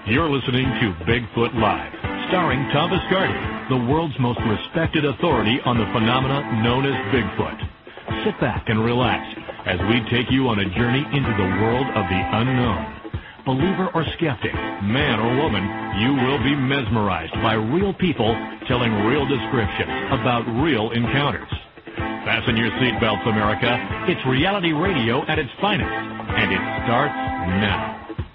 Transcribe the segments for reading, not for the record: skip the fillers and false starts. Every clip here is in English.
You're listening to Bigfoot Live, starring Tom Biscardi, the world's most respected authority on the phenomena known as Bigfoot. Sit back and relax as we take you on a journey into the world of the unknown. Believer or skeptic, man or woman, you will be mesmerized by real people telling real descriptions about real encounters. Fasten your seatbelts, America. It's reality radio at its finest, and it starts now.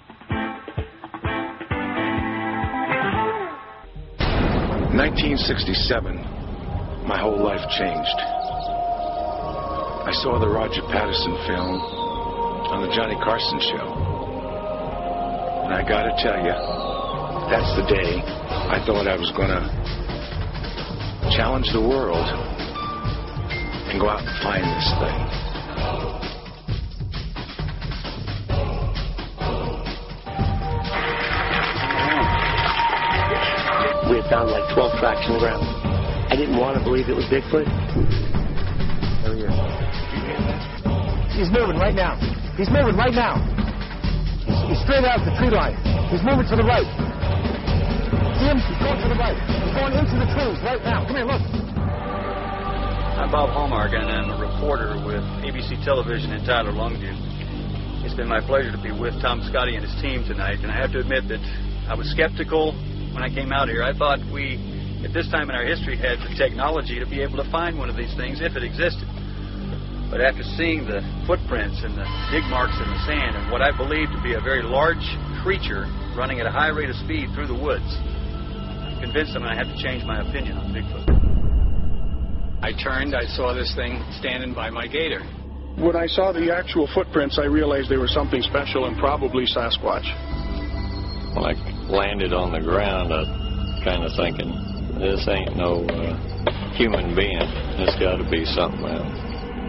In 1967, my whole life changed. I saw the Roger Patterson film on the Johnny Carson show. And I gotta tell you, that's the day I thought I was gonna challenge the world and go out and find this thing. We had found like 12 tracks in the ground. I didn't want to believe it was Bigfoot. There he is. He's moving right now. He's moving right now. He's straight out the tree line. He's moving to the right. See him? He's going to the right. He's going into the trees right now. Come here, look. I'm Bob Hallmark, and I'm a reporter with ABC Television in Tyler, Longview. It's been my pleasure to be with Tom Biscardi and his team tonight, and I have to admit that I was skeptical when I came out here. I thought we, at this time in our history, had the technology to be able to find one of these things if it existed. But after seeing the footprints and the dig marks in the sand and what I believe to be a very large creature running at a high rate of speed through the woods, I'm convinced I'm going to have to change my opinion on Bigfoot. I turned, I saw this thing standing by my gator. When I saw the actual footprints, I realized they were something special and probably Sasquatch. When I landed on the ground, I was kind of thinking, this ain't no human being. It's got to be something else.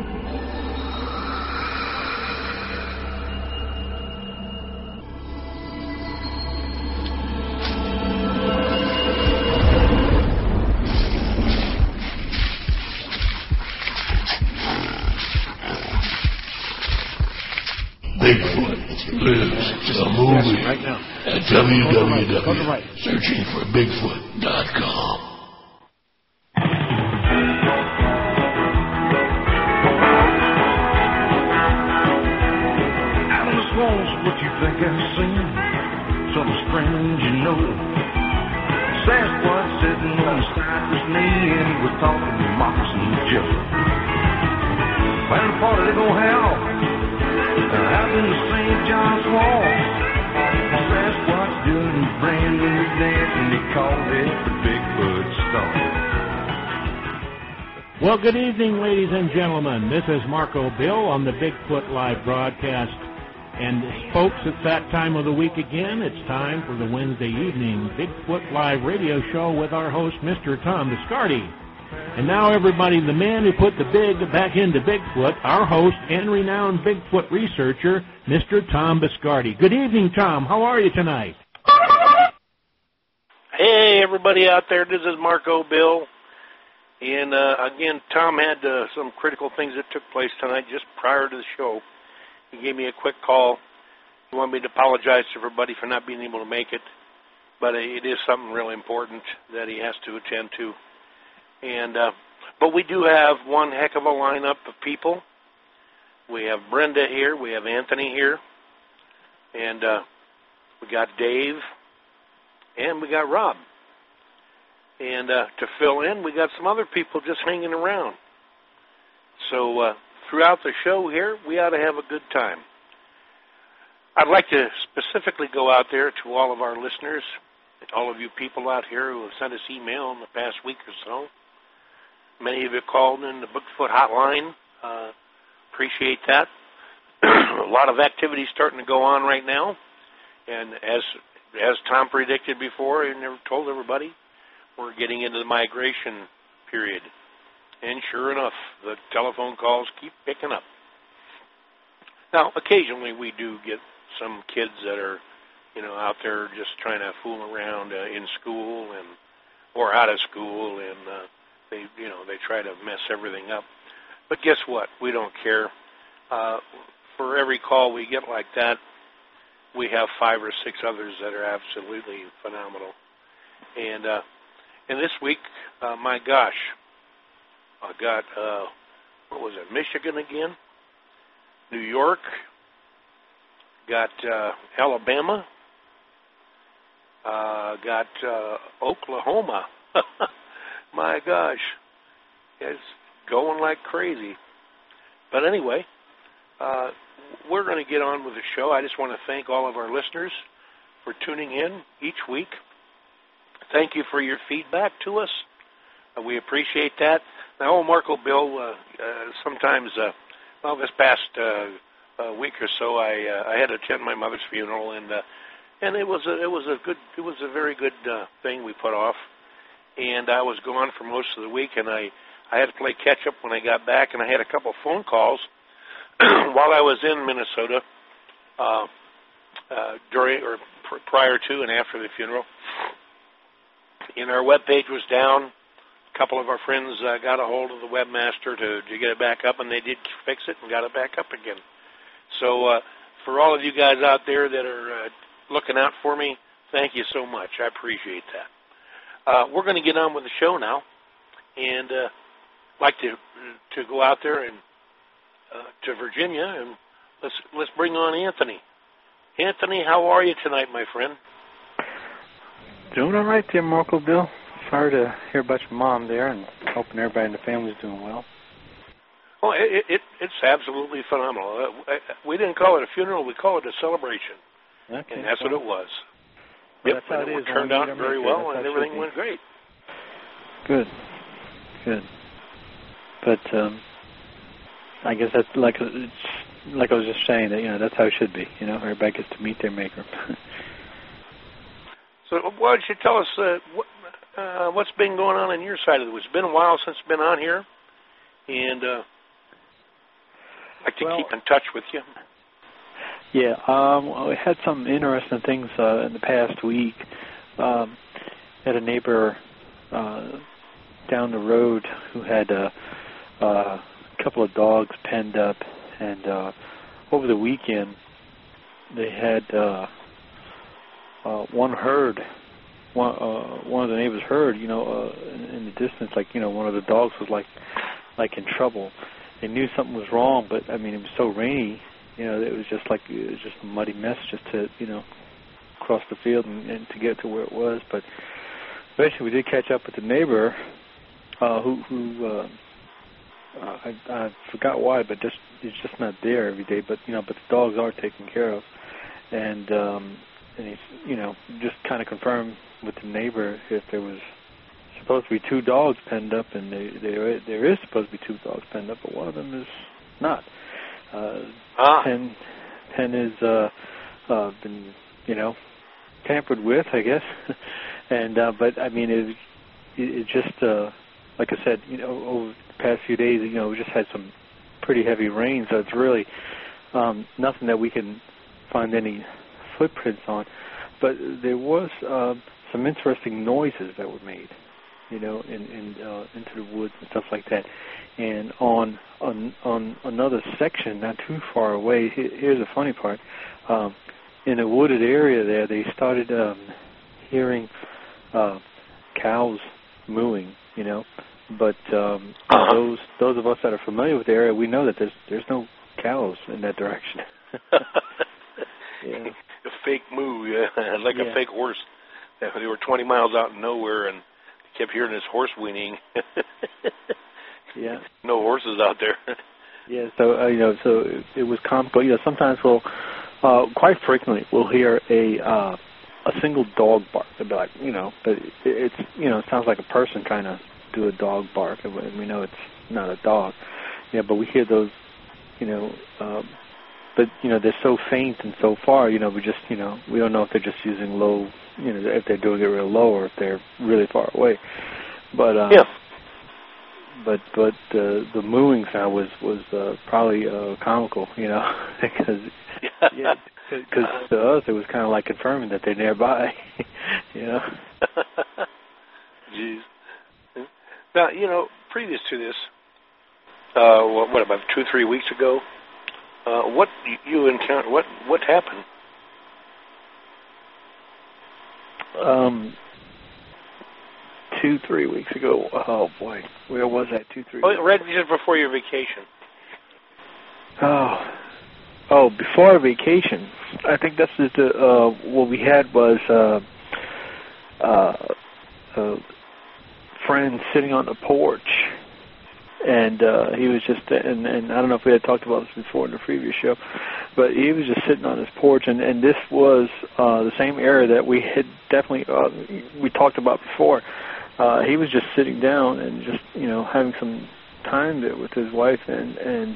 Bigfoot lives a movie right now. At www.searchingforbigfoot.com. Out on the swamps, what you think I've seen? Something strange, you know. Sasquatch sitting on the cypress knee, and he was talking to Moccasin Joe. Found a party they gonna have out in the St. John Swamp. Sasquatch doing his brand new dance, and they called it the Bigfoot Stomp. Well, good evening, ladies and gentlemen. This is Marco Bill on the Bigfoot Live broadcast. And folks, it's that time of the week again. It's time for the Wednesday evening Bigfoot Live radio show with our host, Mr. Tom Biscardi. And now, everybody, the man who put the big back into Bigfoot, our host and renowned Bigfoot researcher, Mr. Tom Biscardi. Good evening, Tom. How are you tonight? Hey, everybody out there. This is Marco Bill. And, again, Tom had some critical things that took place tonight just prior to the show. He gave me a quick call. He wanted me to apologize to everybody for not being able to make it. But it is something really important that he has to attend to. And but we do have one heck of a lineup of people. We have Brenda here. We have Anthony here. And we got Dave. And we got Rob. And to fill in, we got some other people just hanging around. So throughout the show here, we ought to have a good time. I'd like to specifically go out there to all of our listeners, all of you people out here who have sent us email in the past week or so. Many of you called in the Bigfoot hotline. Appreciate that. A lot of activity starting to go on right now. And as Tom predicted before and never told everybody, we're getting into the migration period. And sure enough, the telephone calls keep picking up. Now, occasionally we do get some kids that are, out there just trying to fool around in school or out of school, and they try to mess everything up. But guess what? We don't care. For every call we get like that, we have 5 or 6 others that are absolutely phenomenal. And this week, my gosh, I got, what was it, Michigan again, New York, got Alabama, got Oklahoma. My gosh, it's going like crazy. But anyway, we're going to get on with the show. I just want to thank all of our listeners for tuning in each week. Thank you for your feedback to us. We appreciate that. Now, Marco Bill, sometimes, this past week or so, I had to attend my mother's funeral, and it was a very good thing we put off. And I was gone for most of the week, and I had to play catch up when I got back, and I had a couple phone calls while I was in Minnesota during or prior to and after the funeral. And our webpage was down. A couple of our friends got a hold of the webmaster to get it back up, and they did fix it and got it back up again. So for all of you guys out there that are looking out for me, thank you so much. I appreciate that. We're going to get on with the show now, and like to go out there and to Virginia, and let's bring on Anthony. Anthony, how are you tonight, my friend? Doing all right there, Marco Bill. Sorry to hear about your mom there, and hoping everybody in the family's doing well. Oh, it's absolutely phenomenal. We didn't call it a funeral; we call it a celebration, okay, and that's what it was. Well, yep, that's how and it it is. turned out very well, and everything went great. Good. But I guess that's like I was just saying that that's how it should be. Everybody gets to meet their maker. So why don't you tell us what's been going on your side of it? It's been a while since I've been on here, and I'd like to keep in touch with you. Yeah, we had some interesting things in the past week. Had a neighbor down the road who had a couple of dogs penned up, and over the weekend they had one of the neighbors heard, in the distance, one of the dogs was like in trouble. They knew something was wrong, but it was so rainy, it was just a muddy mess just to, cross the field and to get to where it was. But eventually we did catch up with the neighbor, who I forgot why, but he's just not there every day. But but the dogs are taken care of, and he's just kind of confirmed with the neighbor if there was supposed to be 2 dogs penned up, and there is supposed to be 2 dogs penned up, but one of them is not. Penn is been tampered with, I guess, and but it just like I said, over the past few days, we just had some pretty heavy rain, so it's really nothing that we can find any footprints on. But there was some interesting noises that were made, into the woods and stuff like that. And on another section, not too far away, here's the funny part. In a wooded area there, they started hearing cows mooing, But those of us that are familiar with the area, we know that there's no cows in that direction. Yeah. A fake moo, like a fake horse. They were 20 miles out in nowhere, and kept hearing this horse whinnying. Yeah. No horses out there. Yeah, so so it was comical. Sometimes quite frequently we'll hear a single dog bark. It'll be like, but it's it sounds like a person trying to do a dog bark, and we know it's not a dog. Yeah, but we hear those, but they're so faint and so far, we just, we don't know if they're just using low, if they're doing it real low or if they're really far away. But but the mooing sound was probably comical, because to us it was kind of like confirming that they're nearby, Jeez. Now, previous to this, what about 2-3 weeks ago? What you encountered? What happened? 2-3 weeks ago. Oh boy, where was that? 2-3. Oh, right just before your vacation. Oh, before our vacation. I think that's what we had was a friend sitting on the porch, and he was just, and I don't know if we had talked about this before in the previous show, but he was just sitting on his porch, and this was the same area that we had definitely we talked about before. He was just sitting down and just having some time there with his wife, and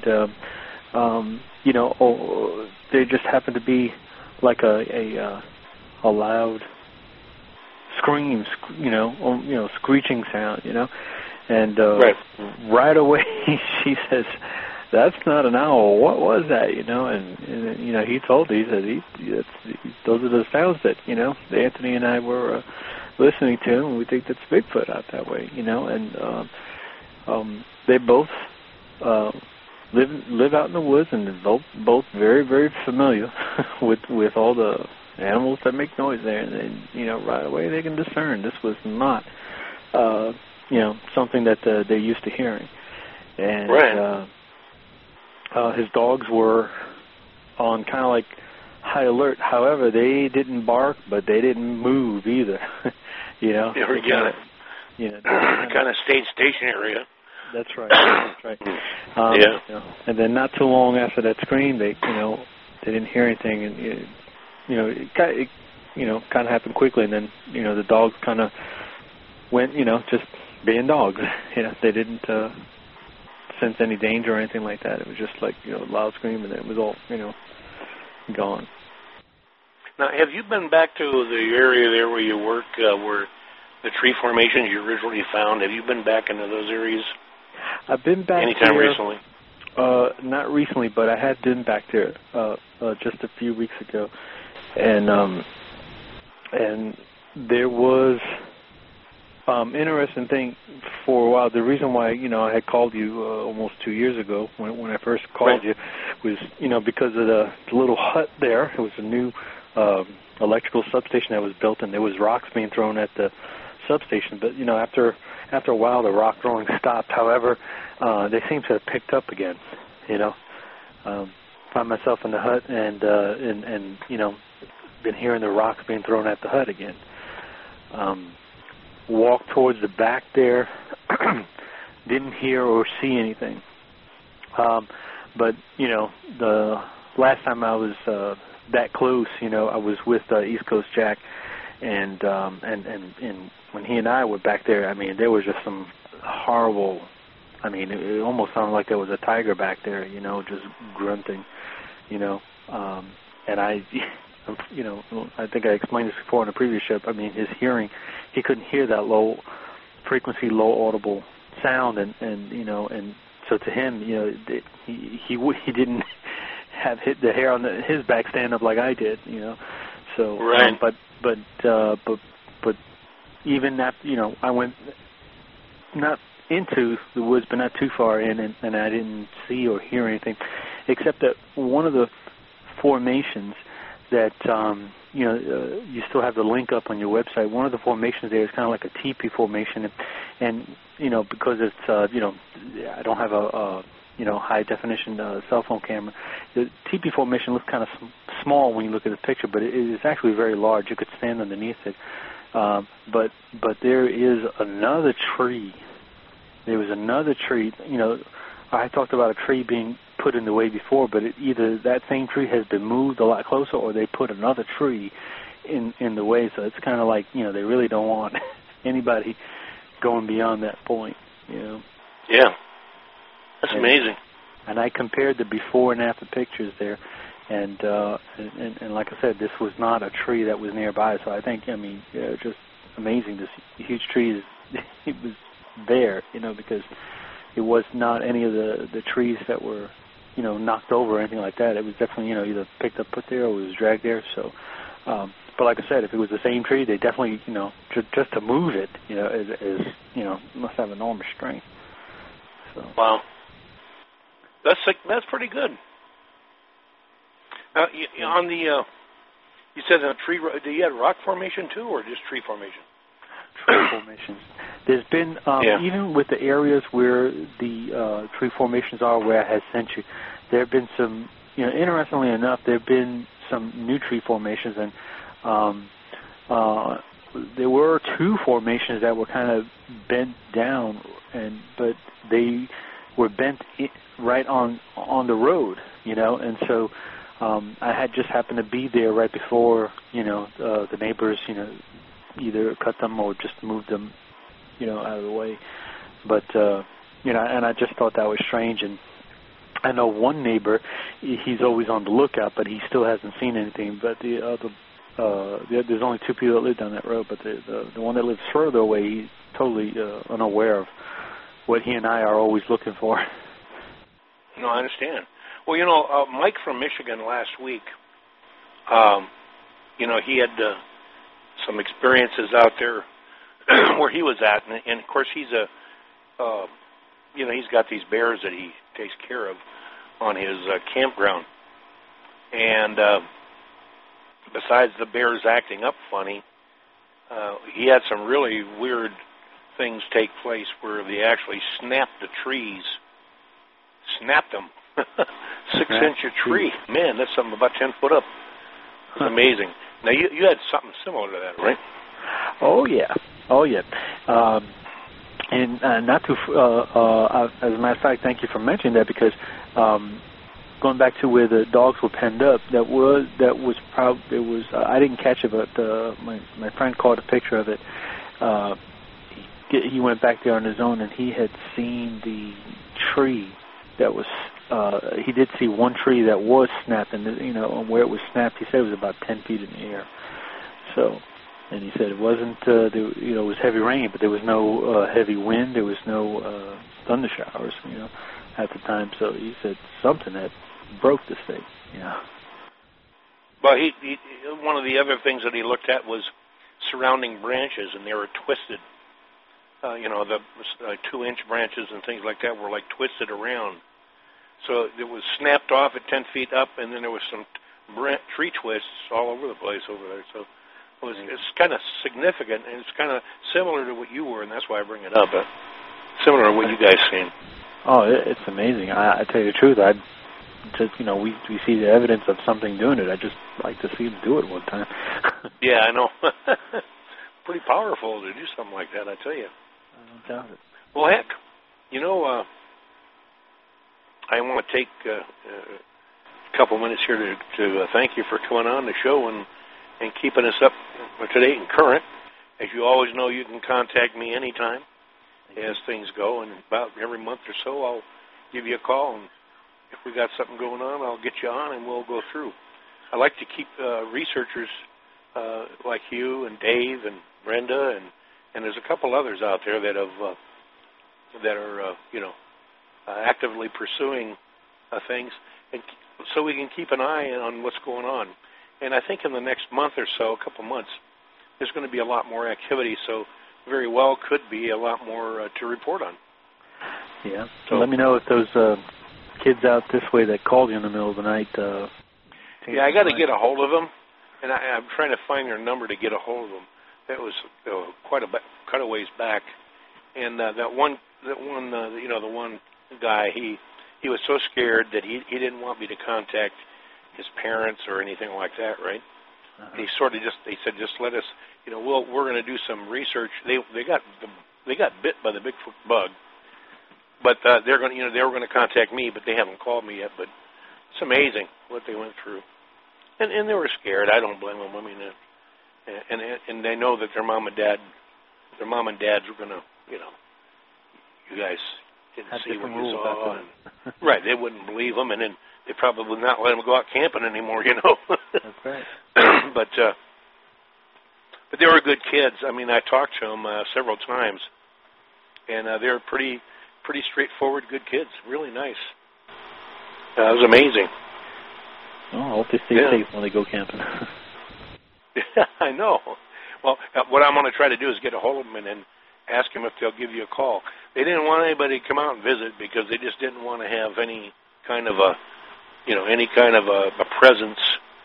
there just happened to be like a loud scream, screeching sound, and right away she says, "That's not an owl. What was that?" And he told her, he said, those are the sounds that Anthony and I were listening to, and we think that's Bigfoot out that way, and they both live out in the woods, and they're both very, very familiar with all the animals that make noise there, and right away they can discern this was not something that they're used to hearing. And his dogs were on kind of like high alert. However, they didn't bark, but they didn't move either. They kind of stayed stationary. That's right. That's right. And then not too long after that scream, they didn't hear anything, and it kind of happened quickly, and then the dogs kind of went just being dogs. They didn't sense any danger or anything like that. It was just like loud scream, and then it was all gone. Now, have you been back to the area there where you work, where the tree formations you originally found? Have you been back into those areas? I've been back anytime there, recently? Not recently, but I had been back there just a few weeks ago, and there was interesting thing for a while. The reason why I had called you almost 2 years ago when I first called you was because of the little hut there. It was a new electrical substation that was built, and there was rocks being thrown at the substation. But after a while, the rock throwing stopped. However, they seem to have picked up again. Found myself in the hut and been hearing the rocks being thrown at the hut again. Walked towards the back there, didn't hear or see anything. But the last time I was that close, I was with East Coast Jack, and when he and I were back there, there was just some horrible. It almost sounded like there was a tiger back there, just grunting, and I think I explained this before in a previous show. His hearing, he couldn't hear that low frequency, low audible sound, and so to him, he didn't have hit the hair on his back stand up like I did, So, but even after, I went not into the woods, but not too far in, and I didn't see or hear anything, except that one of the formations that you still have the link up on your website. One of the formations there is kind of like a teepee formation, and because it's I don't have a high definition cell phone camera. The teepee formation looks kind of small when you look at the picture, but it is actually very large. You could stand underneath it. But there is another tree. There was another tree. I talked about a tree being put in the way before, but either that same tree has been moved a lot closer, or they put another tree in the way. So it's kind of like they really don't want anybody going beyond that point. Yeah, that's amazing. And I compared the before and after pictures there, and like I said, this was not a tree that was nearby. So I think just amazing. This huge tree it was there, because it was not any of the trees that were, knocked over or anything like that. It was definitely, either picked up, put there, or it was dragged there. So, but like I said, if it was the same tree, they definitely, just to move it, is must have enormous strength. So. Wow, that's pretty good. On the You said in a tree. Do you have rock formation too, or just tree formation? Tree formations. There's been even with the areas where the tree formations are, where I had sent you, there have been some. Interestingly enough, there have been some new tree formations, and there were 2 formations that were kind of bent down, but they were bent right on the road, and so I had just happened to be there right before, the neighbors, either cut them or just moved them, out of the way. But and I just thought that was strange. And I know one neighbor, he's always on the lookout, but he still hasn't seen anything. But there's only 2 people that live down that road, but the one that lives further away, he's totally unaware of what he and I are always looking for. No, I understand. Well, Mike from Michigan last week, he had some experiences out there where he was at, and of course he's he's got these bears that he takes care of on his campground, and besides the bears acting up funny, he had some really weird things take place where they actually snapped the trees, snapped them. 6-inch tree. Man, that's something about 10 foot up. It's amazing. Now, you had something similar to that, right? Oh, yeah. And not to, as a matter of fact, thank you for mentioning that, because going back to where the dogs were penned up, I didn't catch it, but my friend caught a picture of it. He went back there on his own, and he had seen the tree that was. He did see one tree that was snapped, and where it was snapped, he said it was about 10 feet in the air. So, and he said it wasn't. It was heavy rain, but there was no heavy wind. There was no thunder showers, at the time. So he said something that broke this thing. Well, he one of the other things that he looked at was surrounding branches, and they were twisted. The 2-inch branches and things like that were like twisted around. So it was snapped off at 10 feet up, and then there was some tree twists all over the place over there. So it's kind of significant, and it's kind of similar to what you were, and that's why I bring it up. Similar to what you guys seen. Oh, it's amazing. I tell you the truth, I just we see the evidence of something doing it. I just like to see them do it one time. Yeah, I know. Pretty powerful to do something like that, I tell you. I don't doubt it. Well, heck, I want to take a couple minutes here to thank you for coming on the show and keeping us up to date and current. As you always know, you can contact me anytime as things go, and about every month or so I'll give you a call, and if we got something going on, I'll get you on and we'll go through. I like to keep researchers like you and Dave and Brenda, and there's a couple others out there that are actively pursuing things, and so we can keep an eye on what's going on. And I think in the next month or so, a couple months, there's going to be a lot more activity, so very well could be a lot more to report on. Yeah, so let me know if those kids out this way that called you in the middle of the night. Yeah, I got to get a hold of them, and I'm trying to find their number to get a hold of them. That was quite a ways back, and the one guy, he was so scared that he didn't want me to contact his parents or anything like that, right? Uh-huh. He said just let us, we're going to do some research. They got bit by the Bigfoot bug, but they were going to contact me, but they haven't called me yet. But it's amazing what they went through, and they were scared. I don't blame them. I mean, and they know that their mom and dads were going to, you guys didn't see what you saw. Right, they wouldn't believe them, and then they probably would not let them go out camping anymore, That's right. But they were good kids. I mean, I talked to them several times, and they were pretty straightforward, good kids. Really nice. It was amazing. Oh, I hope they stay safe when they go camping. Yeah, I know. Well, what I'm going to try to do is get a hold of them and then ask them if they'll give you a call. They didn't want anybody to come out and visit because they just didn't want to have any kind of a presence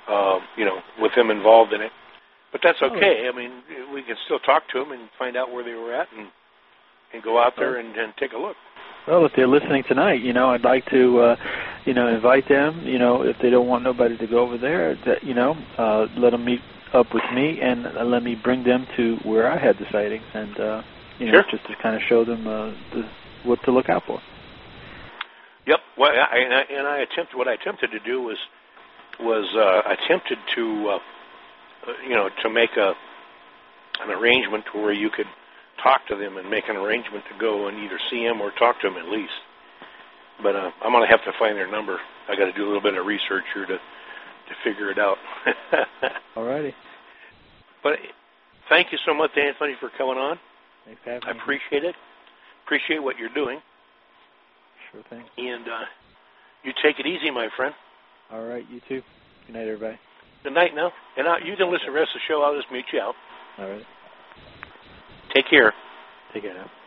with them involved in it. But that's okay. I mean, we can still talk to them and find out where they were at and go out there and take a look. Well, if they're listening tonight, I'd like to, invite them, if they don't want nobody to go over there, let them meet up with me and let me bring them to where I had the sightings and, sure. Just to kind of show them what to look out for. Yep. Well, what I attempted to do was attempted to, to make an arrangement to where you could talk to them and make an arrangement to go and either see them or talk to them at least. But I'm going to have to find their number. I got to do a little bit of research here to figure it out. All righty. But thank you so much, Anthony, for coming on. Thanks for having me. I appreciate it. Appreciate what you're doing. Sure thing. And you take it easy, my friend. All right, you too. Good night, everybody. Good night now. And you can listen to the rest of the show. I'll just mute you out. All right. Take care. Take care now.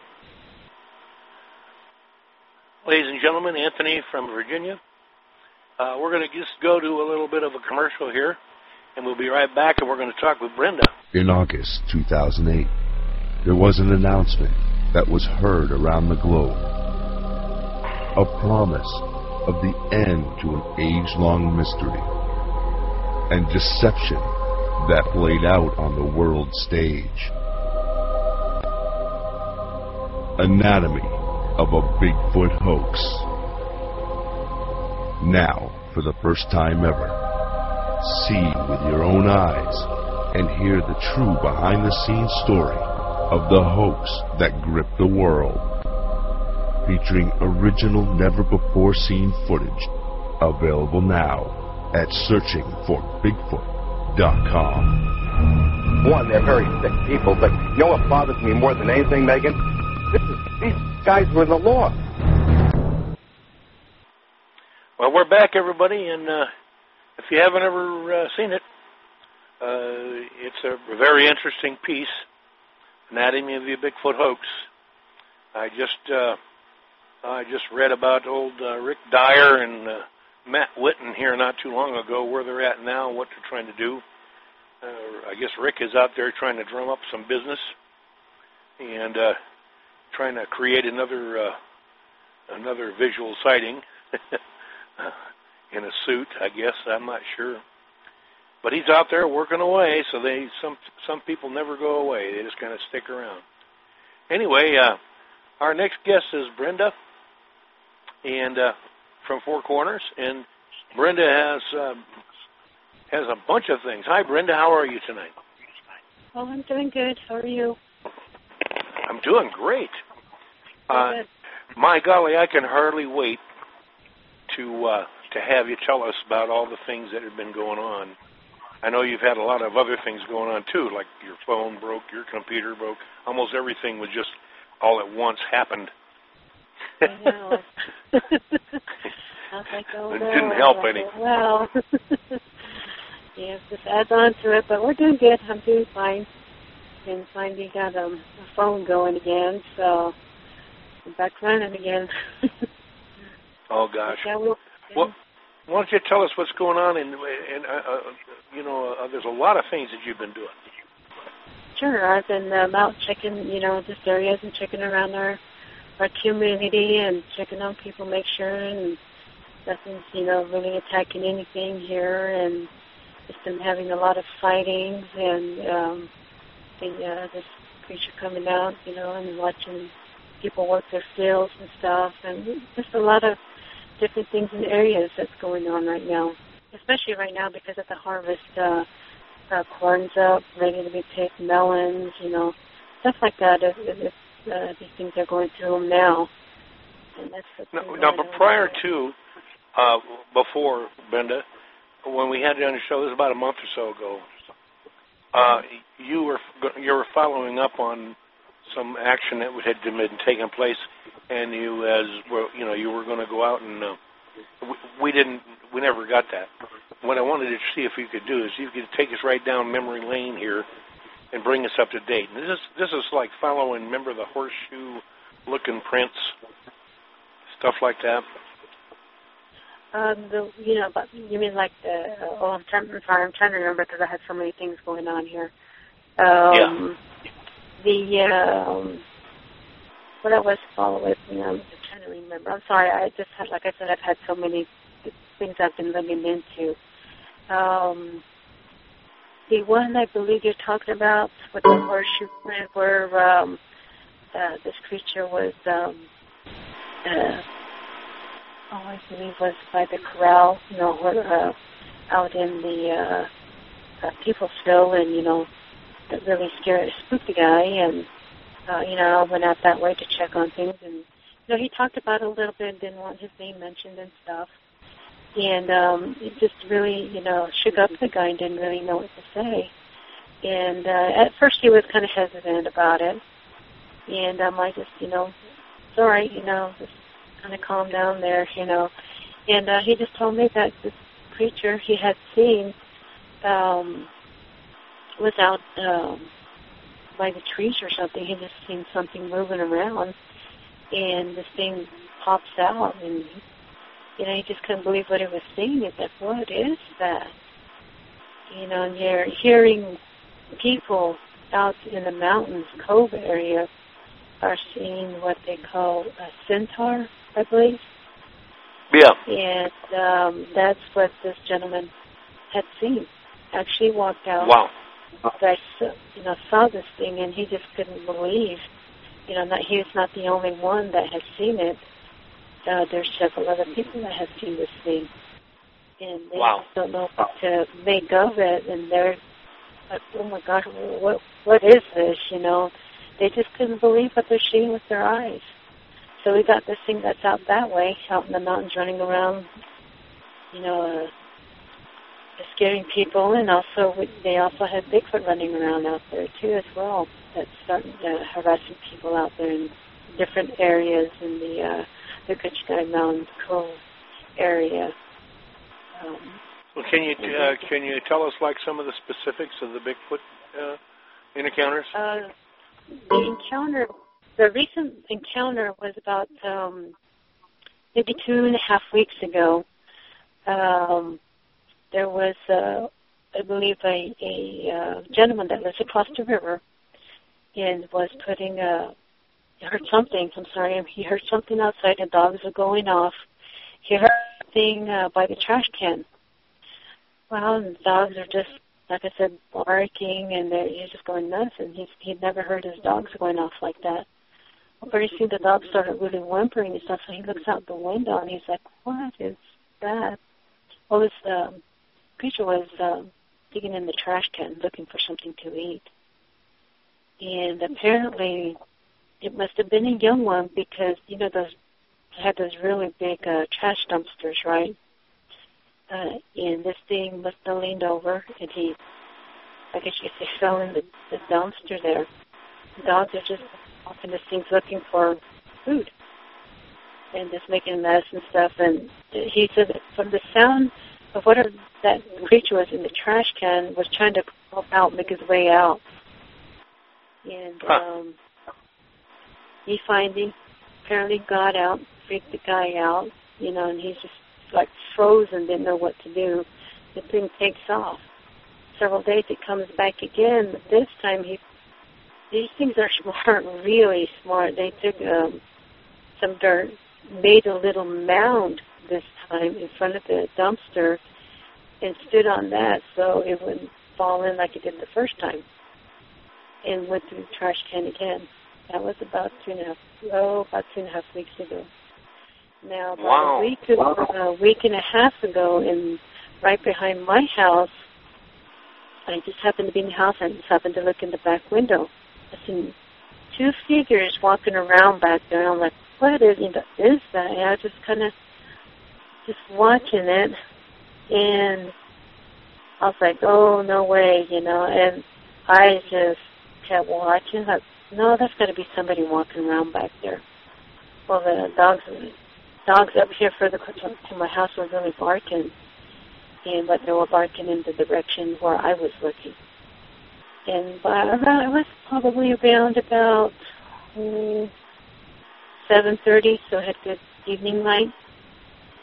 Ladies and gentlemen, Anthony from Virginia. We're going to just go to a little bit of a commercial here, and we'll be right back, and we're going to talk with Brenda. In August 2008, there was an announcement that was heard around the globe. A promise of the end to an age-long mystery and deception that played out on the world stage. Anatomy of a Bigfoot hoax. Now, for the first time ever, see with your own eyes and hear the true behind-the-scenes story of the hoax that gripped the world. Featuring original, never-before-seen footage. Available now at searchingforbigfoot.com. One, they're very sick people, but you know what bothers me more than anything, Megan? These guys were the law. Well, we're back, everybody, and if you haven't ever seen it, it's a very interesting piece, Anatomy of the Bigfoot Hoax. I just read about old Rick Dyer and Matt Whitten here not too long ago, where they're at now, what they're trying to do. I guess Rick is out there trying to drum up some business and trying to create another visual sighting in a suit, I guess. I'm not sure. But he's out there working away, so some people never go away. They just kind of stick around. Anyway, our next guest is Brenda, and from Four Corners, and Brenda has a bunch of things. Hi, Brenda. How are you tonight? Oh, I'm doing good. How are you? I'm doing great. My golly, I can hardly wait to have you tell us about all the things that have been going on. I know you've had a lot of other things going on, too, like your phone broke, your computer broke. Almost everything was just all at once happened. I know. I was like, oh, it no, didn't help any. Well, yeah, this adds on to it, but we're doing good. I'm doing fine. And finally got a phone going again, so I'm back running again. Oh, gosh. Yeah, well, why don't you tell us what's going on? And there's a lot of things that you've been doing. Sure. I've been out checking, just areas and checking around our community and checking on people, make sure and nothing's, really attacking anything here. And just been having a lot of sightings and this creature coming out, and watching people work their fields and stuff. And just a lot of different things in areas that's going on right now, especially right now because of the harvest. Corn's up, ready to be picked, melons, stuff like that. These things are going through them now. And that's now, but prior to, before, Brenda, when we had you on the show, this was about a month or so ago, you were following up on some action that had been taking place, and you were going to go out and we never got that. What I wanted to see if you could do is you could take us right down memory lane here and bring us up to date. And this is like following, remember the horseshoe looking prints, stuff like that. But you mean like the? I'm trying to remember because I had so many things going on here. What I was following, I'm trying to remember. I'm sorry. I just had, like I said, I've had so many things I've been looking into. The one I believe you're talking about with the horseshoe print, where this creature was, I believe was by the corral, out in the Peoplesville, and that really spooked the guy, and I went out that way to check on things, and he talked about it a little bit, didn't want his name mentioned and stuff. And it just really, shook up the guy and didn't really know what to say. And at first he was kind of hesitant about it. And I just, it's all right, just kind of calm down there, And he just told me that this creature he had seen was out by the trees or something. He just seen something moving around. And this thing pops out, and he just couldn't believe what he was seeing. He's like, what is that? And you're hearing people out in the mountains, cove area, are seeing what they call a centaur, I believe. Yeah. And that's what this gentleman had seen. Actually walked out. Wow. Saw this thing, and he just couldn't believe, that he was not the only one that had seen it. There's several other people that have seen this thing, and they just don't know what to make of it. And they're like, "Oh my gosh, what is this?" They just couldn't believe what they're seeing with their eyes. So we got this thing that's out that way, out in the mountains, running around, scaring people, and also they also had Bigfoot running around out there too as well. That's starting harassing people out there in different areas in the Kootenai Mountains Cove area. Well, can you tell us like some of the specifics of the Bigfoot encounters? The recent encounter was about maybe 2.5 weeks ago. There was, I believe, a gentleman that lives across the river and was putting he heard something. He heard something outside. The dogs were going off. He heard something by the trash can. Well, and the dogs are just, like I said, barking, and he's just going nuts. And he'd never heard his dogs going off like that. Well, pretty soon the dogs started really whimpering and stuff. So he looks out the window and he's like, "What is that?" Well, this creature was digging in the trash can looking for something to eat. And apparently it must have been a young one because, had those really big trash dumpsters, right? And this thing must have leaned over, and I guess you could say, fell in the dumpster there. The dogs are just walking this thing looking for food and just making a mess and stuff. And he said that from the sound of whatever that creature was in the trash can was trying to pop out, make his way out. And he finally apparently got out, freaked the guy out, and he's just like frozen, didn't know what to do. The thing takes off. Several days it comes back again, but this time these things are smart, really smart. They took some dirt, made a little mound this time in front of the dumpster and stood on that so it wouldn't fall in like it did the first time, and went through the trash can again. That was about 2.5 weeks ago. Now, about a week and a half ago, right behind my house, I just happened to be in the house and just happened to look in the back window. I seen two figures walking around back there, and I'm like, what is that? And I was just kind of just watching it, and I was like, oh, no way, and I just kept watching. Like, no, that's got to be somebody walking around back there. Well, the dogs up here further to my house were really barking, but they were barking in the direction where I was looking. And it was probably around about 7:30, so I had good evening light.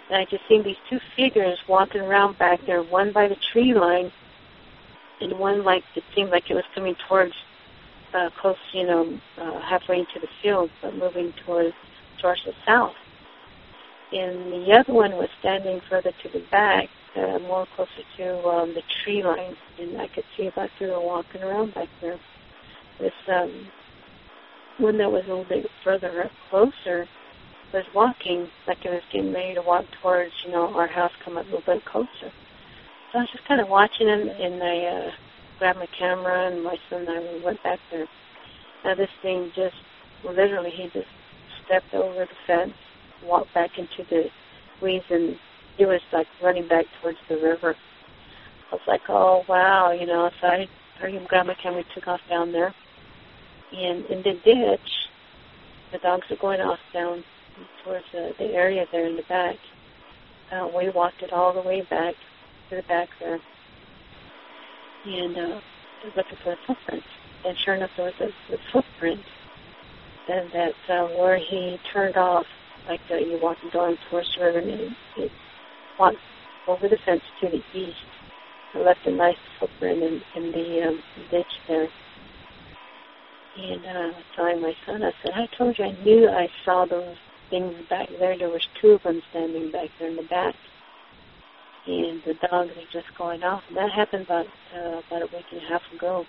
And I just seen these two figures walking around back there, one by the tree line, and one like it seemed like it was coming towards close, halfway into the field, but moving towards the south. And the other one was standing further to the back, more closer to the tree line, and I could see about they were walking around back there. This one that was a little bit further up closer was walking like it was getting ready to walk towards, our house, come up a little bit closer. So I was just kind of watching him, and I grabbed my camera, and my son and I went back there. Now this thing just, literally, he just stepped over the fence, walked back into the weeds, and it was like running back towards the river. I was like, oh, wow, so I heard him grab my camera, took off down there. And in the ditch, the dogs are going off down towards the area there in the back. We walked it all the way back to the back there, and looking for the footprints. And sure enough, there was a footprint, and that where he turned off, like you walking down towards the river, and it walked over the fence to the east. I left a nice footprint in the ditch there. And I was telling my son, I said, I told you, I knew I saw those things back there. There was two of them standing back there in the back. And the dogs were just going off. And that happened about a week and a half ago.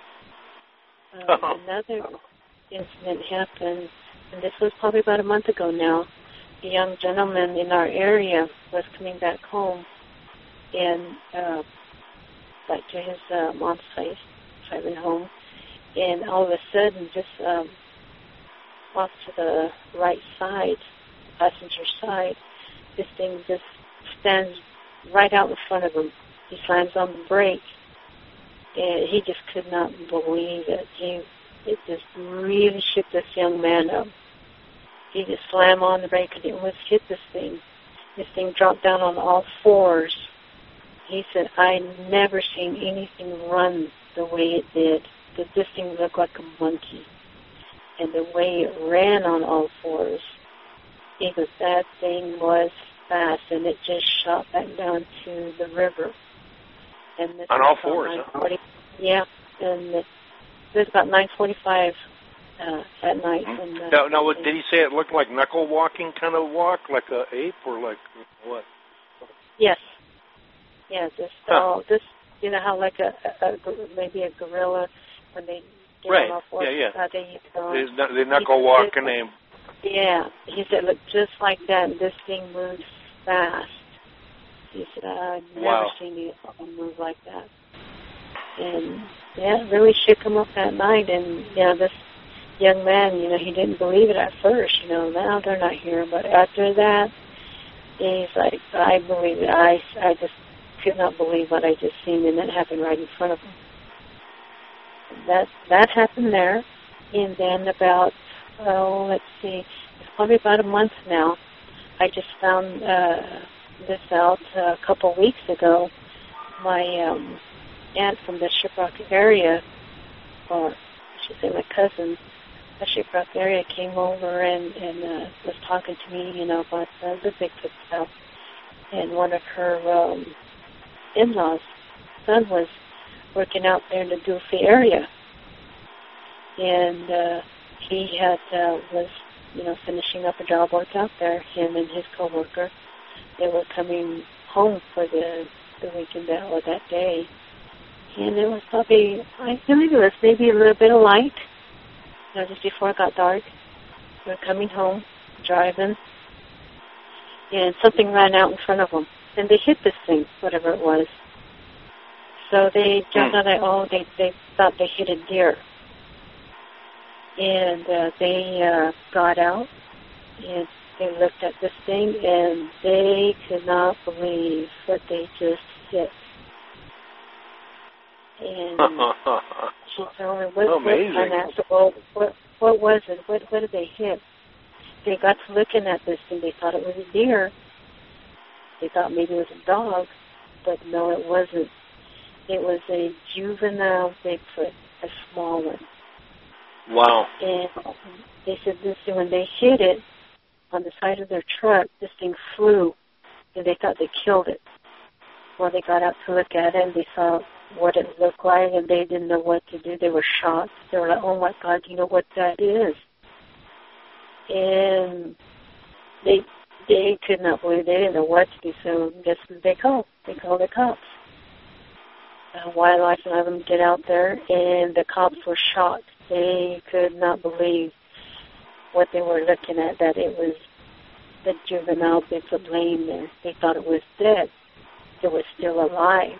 Another incident happened, and this was probably about a month ago now. A young gentleman in our area was coming back home and back to his mom's place, driving home. And all of a sudden, just off to the right side, passenger side, this thing just stands right out in front of him. He slams on the brake, and he just could not believe it. It just really shook this young man up. He just slammed on the brake and it almost hit this thing. This thing dropped down on all fours. He said, I never seen anything run the way it did. This thing looked like a monkey. And the way it ran on all fours, because that thing was fast, and it just shot back down to the river. And on all fours, huh? Yeah, and it was about 9:45 at night. And, now, did he say it looked like knuckle walking kind of walk, like an ape, or like what? Yes. Yeah, just this. You know how like maybe a gorilla when they get on all fours, they knuckle walk and they. Yeah, he said, look, just like that, this thing moves fast. He said, I've never seen anything move like that. And, yeah, it really shook him up that night. And, this young man, he didn't believe it at first. Now they're not here. But after that, he's like, I believe it. I just could not believe what I just seen, and that happened right in front of him. That happened there. And then about, let's see, it's probably about a month now. I just found this out a couple weeks ago. My aunt from the Shiprock area, or I should say my cousin, the Shiprock area, came over and was talking to me, about the Bigfoot stuff. And one of her in-laws' son was working out there in the Dulce area. And he was, finishing up a job work out there, him and his coworker. They were coming home for the weekend or that day. And it was probably, I believe it was maybe a little bit of light, just before it got dark. They were coming home, driving, and something ran out in front of them. And they hit this thing, whatever it was. So they jumped on it. They thought they hit a deer. And they got out, and they looked at this thing, and they could not believe what they just hit. And she told me, and I said, well, what was it? What did they hit? They got to looking at this thing. They thought it was a deer. They thought maybe it was a dog, but no, it wasn't. It was a juvenile Bigfoot, a small one. Wow. And they said this, when they hit it on the side of their truck, this thing flew and they thought they killed it. Well, they got out to look at it, and they saw what it looked like, and they didn't know what to do. They were shocked. They were like, oh, my God, do you know what that is? And they could not believe. They didn't know what to do, so guess what they called? They called the cops. Wildlife and let them get out there, and the cops were shocked. They could not believe what they were looking at, that it was the juvenile Bigfoot laying there. They thought it was dead. It was still alive.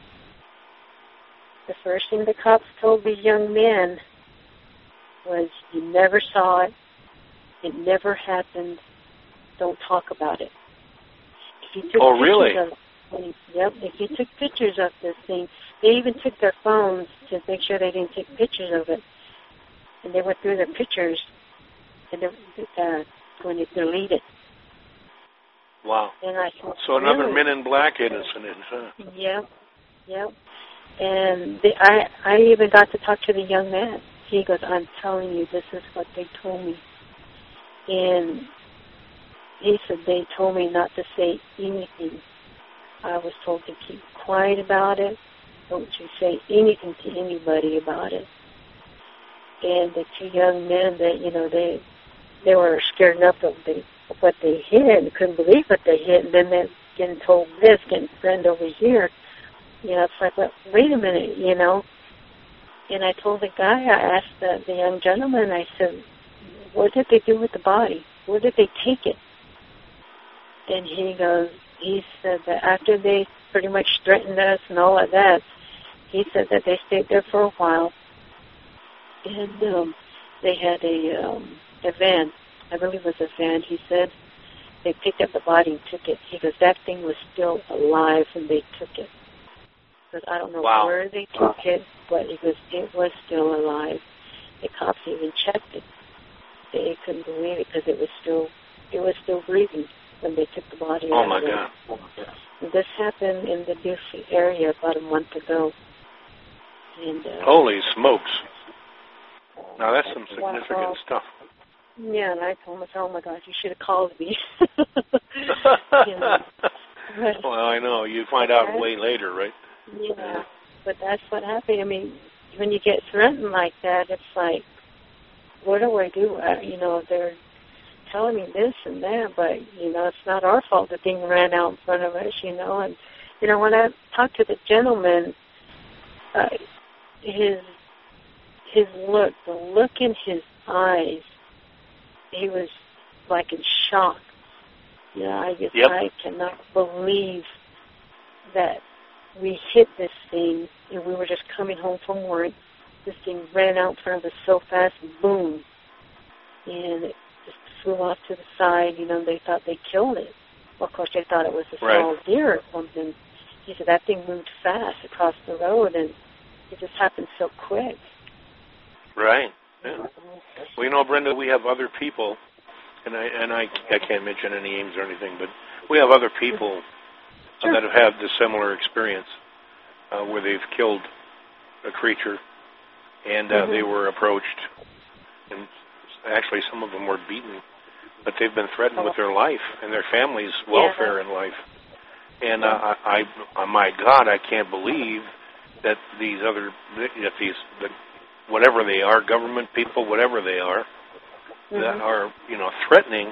The first thing the cops told these young men was, you never saw it. It never happened. Don't talk about it. If you took really? If you took pictures of this thing, they even took their phones to make sure they didn't take pictures of it. And they went through their pictures and they were going to delete it. Wow. And I said, so another really? Men in Black incident, huh? Yep. And I even got to talk to the young man. He goes, I'm telling you, this is what they told me. And he said, they told me not to say anything. I was told to keep quiet about it. Don't you say anything to anybody about it. And the two young men that, they were scared enough of what they hit and couldn't believe what they hit. And then they're getting told this, getting friend over here. It's like, well, wait a minute, And I told the guy, I asked the young gentleman, I said, what did they do with the body? Where did they take it? And he said that after they pretty much threatened us and all of that, he said that they stayed there for a while. And they had a van. I believe it was a van. He said they picked up the body and took it. He goes, that thing was still alive when they took it. Because I don't know where they took it, but he goes, it was still alive. The cops even checked it. They couldn't believe it because it was still breathing when they took the body out. Oh, my God. This happened in the DC area about a month ago. And, holy smokes. Now, that's some significant stuff. Yeah, and I told him, oh, my gosh, you should have called me. Well, I know. You find out way later, right? Yeah, but that's what happened. I mean, when you get threatened like that, it's like, what do I do? They're telling me this and that, but, it's not our fault the thing ran out in front of us, And, when I talked to the gentleman, his look, the look in his eyes, he was like in shock. I cannot believe that we hit this thing, and we were just coming home from work. This thing ran out in front of us so fast, boom, and it just flew off to the side. They thought they killed it. Well, of course, they thought it was a small deer or something. He said that thing moved fast across the road, and it just happened so quick. Right. Yeah. Well, Brenda, we have other people, and I can't mention any names or anything, but we have other people that have had the similar experience where they've killed a creature, and they were approached, and actually some of them were beaten, but they've been threatened with their life and their family's welfare in life. And my God, I can't believe that whatever they are, government people, whatever they are, that are, threatening,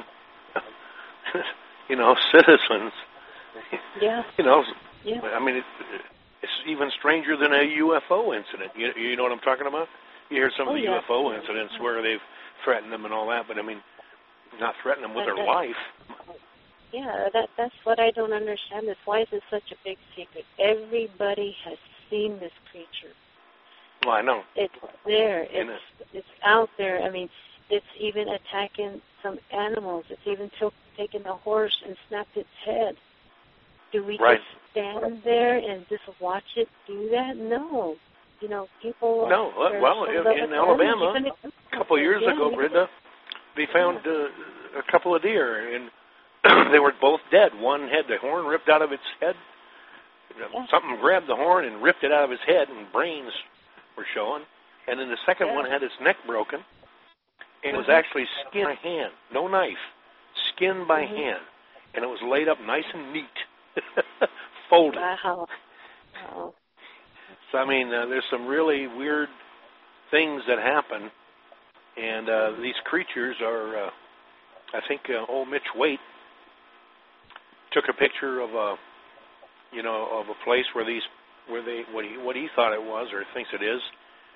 citizens. Yeah. I mean, it's even stranger than a UFO incident. You know what I'm talking about? You hear some of the UFO incidents where they've threatened them and all that, but I mean, not threaten them with their life. Yeah, that's what I don't understand. Is why is it such a big secret? Everybody has seen this creature. Well, I know. It's there. It's out there. I mean, it's even attacking some animals. It's even taken a horse and snapped its head. Do we just stand there and just watch it do that? No. People... No. Well, in Alabama, a couple of years ago, Brenda, they found a couple of deer, and they were both dead. One had the horn ripped out of its head. Something grabbed the horn and ripped it out of his head, and brains were showing. And then the second one had its neck broken, and it was actually skin by hand, no knife, skin by hand. and it was laid up nice and neat, folded. Wow. So, I mean, there's some really weird things that happen, and these creatures are, I think old Mitch Waite took a picture of a place where what he thought it was, or thinks it is.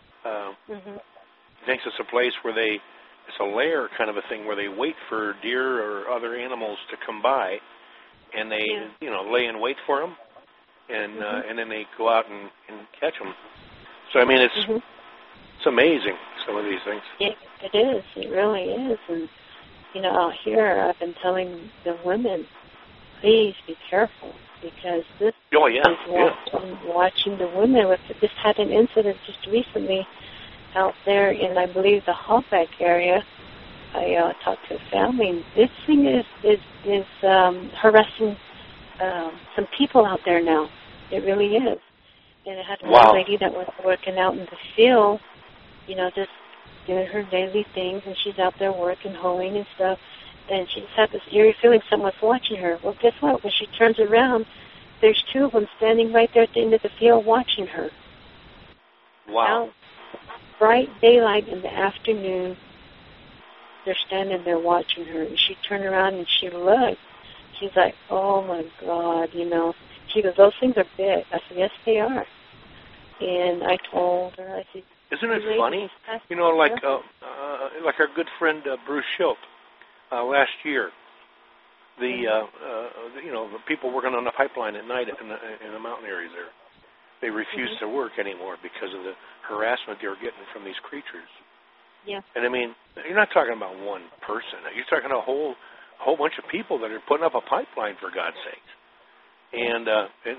He thinks it's a place where it's a lair kind of a thing where they wait for deer or other animals to come by, and they, lay in wait for them, and then they go out and catch them. So I mean, it's amazing, some of these things. It is. It really is. And out here, I've been telling the women, please be careful, because this is watching the women. Just had an incident just recently out there in, I believe, the Hallback area. I talked to a family, and this thing is harassing some people out there now. It really is. And I had one lady that was working out in the field, just doing her daily things, and she's out there working, hoeing and stuff, and she just had this eerie feeling someone's watching her. Well, guess what? When she turns around, there's two of them standing right there at the end of the field watching her. Wow. Out, bright daylight in the afternoon, they're standing there watching her, and she turned around and she looked. She's like, oh, my God, She goes, those things are big. I said, yes, they are. And I told her, I said, isn't it funny? Like our good friend Bruce Schilt last year. The people working on the pipeline at night in the mountain areas there, they refused to work anymore because of the harassment they were getting from these creatures. Yeah. And I mean, you're not talking about one person. You're talking a whole bunch of people that are putting up a pipeline, for God's sakes. And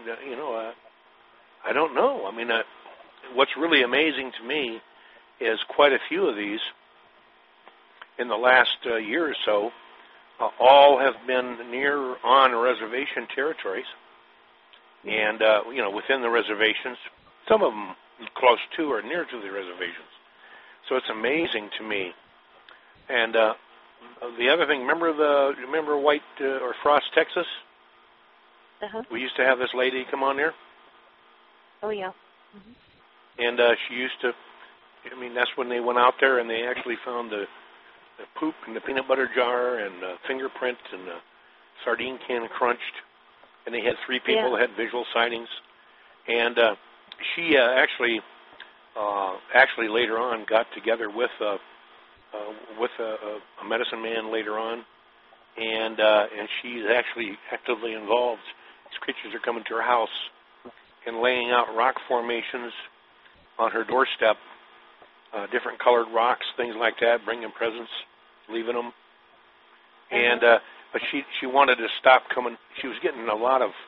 I don't know. I mean, what's really amazing to me is quite a few of these in the last year or so all have been near on reservation territories, and within the reservations, some of them close to or near to the reservations. So it's amazing to me. And the other thing, remember White or Frost, Texas? We used to have this lady come on there. Oh yeah. And she used to. I mean, that's when they went out there and they actually found the poop in the peanut butter jar and fingerprint and the sardine can crunched. And they had 3 people that had visual sightings. And she actually later on got together with a medicine man later on, and she's actually actively involved. These creatures are coming to her house and laying out rock formations on her doorstep, different colored rocks, things like that, bringing presents, leaving them. And but she wanted to stop coming. She was getting a lot of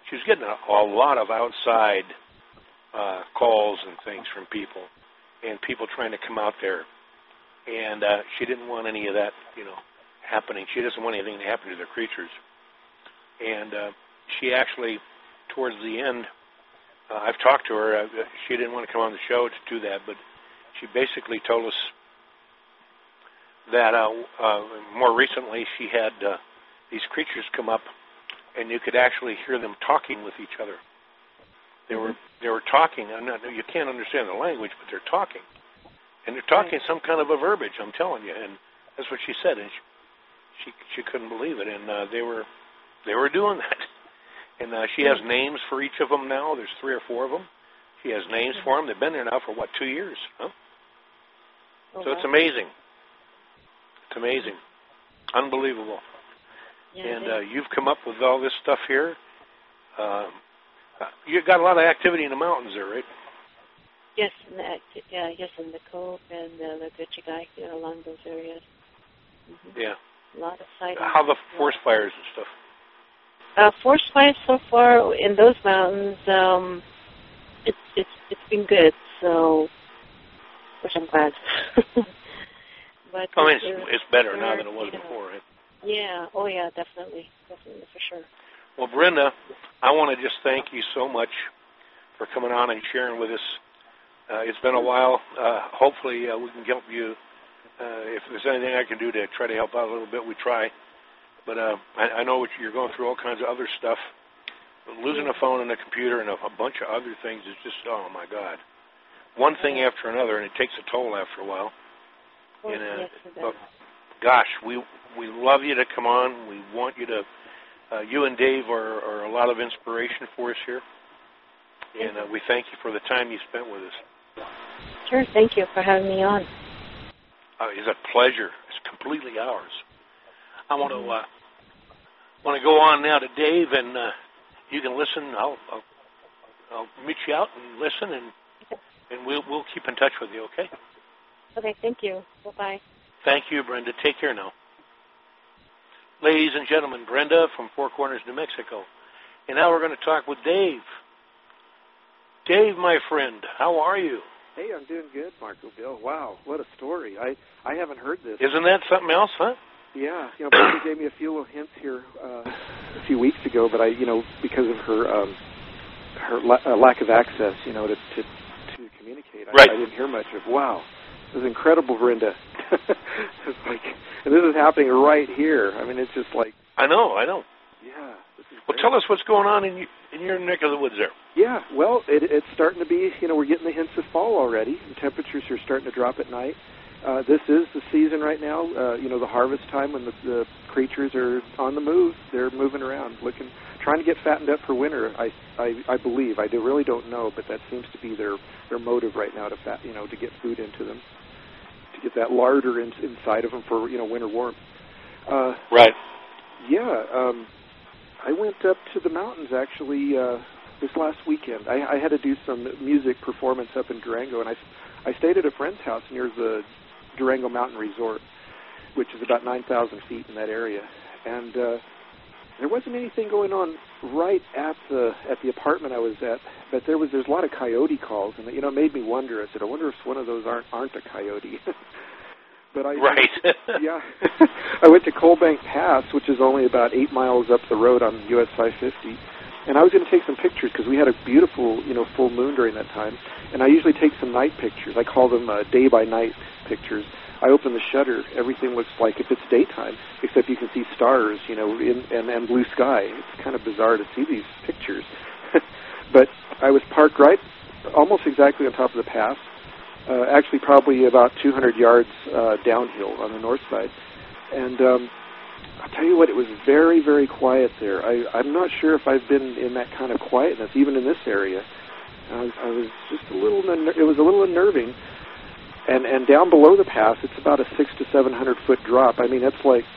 outside calls and things from people, and people trying to come out there. And she didn't want any of that, happening. She doesn't want anything to happen to the creatures. And she actually, towards the end, I've talked to her. She didn't want to come on the show to do that, but she basically told us that more recently she had these creatures come up, and you could actually hear them talking with each other. They were talking. You can't understand the language, but they're talking. And they're talking some kind of a verbiage, I'm telling you. And that's what she said, and she couldn't believe it. And they were doing that. And she has names for each of them now. There's 3 or 4 of them. She has names for them. They've been there now for, 2 years? Huh? So it's amazing. It's amazing. Unbelievable. Yeah, and you've come up with all this stuff here. You've got a lot of activity in the mountains there, right? Yes, in the Cove and the Gucci along those areas. Yeah. A lot of sightings. How the forest fires and stuff? Forest fires so far in those mountains, it's been good. So, which I'm glad. But I mean, it's better now than it was before, right? Yeah. Oh, yeah. Definitely for sure. Well, Brenda, I want to just thank you so much for coming on and sharing with us. It's been a while. Hopefully, we can help you. If there's anything I can do to try to help out a little bit, we try. But I know you're going through all kinds of other stuff. But losing a phone and a computer and a bunch of other things is just, oh, my God. One thing after another, and it takes a toll after a while. But gosh, we love you to come on. We want you to, you and Dave are a lot of inspiration for us here. And we thank you for the time you spent with us. Sure, thank you for having me on. It's a pleasure. It's completely ours. I want to go on now to Dave, and you can listen. I'll meet you out and listen, and we'll keep in touch with you. Okay? Okay. Thank you. Bye. Thank you, Brenda. Take care now. Ladies and gentlemen, Brenda from Four Corners, New Mexico, and now we're going to talk with Dave. Dave, my friend, how are you? Hey, I'm doing good, Marco Bill. Wow, what a story. I haven't heard this. Isn't that something else, huh? Yeah, Brenda gave me a few little hints here a few weeks ago, but because of her lack of access, to communicate, right. I didn't hear much of. Wow, it was incredible, Brenda. It's like, and this is happening right here. I mean, it's just like. I know. Yeah. Well, tell us what's going on in your neck of the woods there. Yeah, well, it's starting to be, we're getting the hints of fall already, and temperatures are starting to drop at night. This is the season right now, the harvest time when the creatures are on the move. They're moving around, trying to get fattened up for winter. I believe. I really don't know, but that seems to be their motive right now to get food into them, to get that larder inside of them for winter warmth. Right. Yeah. I went up to the mountains actually this last weekend. I had to do some music performance up in Durango, and I stayed at a friend's house near the Durango Mountain Resort, which is about 9,000 feet in that area. And there wasn't anything going on right at the apartment I was at, but there's a lot of coyote calls, and it made me wonder. I said, I wonder if one of those aren't a coyote. But right. Yeah. I went to Coalbank Pass, which is only about 8 miles up the road on US 550, and I was going to take some pictures because we had a beautiful, full moon during that time. And I usually take some night pictures. I call them day-by-night pictures. I open the shutter. Everything looks like if it's daytime, except you can see stars, and blue sky. It's kind of bizarre to see these pictures. But I was parked right, almost exactly on top of the pass. Actually probably about 200 yards downhill on the north side. And I'll tell you what, it was very, very quiet there. I'm not sure if I've been in that kind of quietness, even in this area. I was just it was a little unnerving. And down below the pass, it's about a 600 to 700 foot drop. I mean, it's like,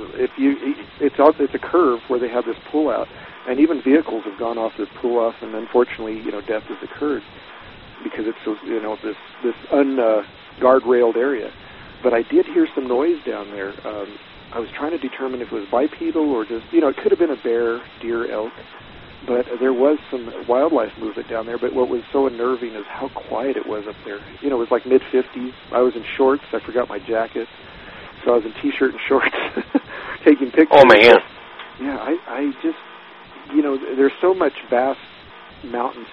it's a curve where they have this pull out. And even vehicles have gone off this pull off, and unfortunately, death has occurred, because it's so, this guard-railed area. But I did hear some noise down there. I was trying to determine if it was bipedal or just, it could have been a bear, deer, elk. But there was some wildlife movement down there. But what was so unnerving is how quiet it was up there. It was like mid-50s. I was in shorts. I forgot my jacket. So I was in T-shirt and shorts taking pictures. Oh, man. Yeah, I just, there's so much vast mountain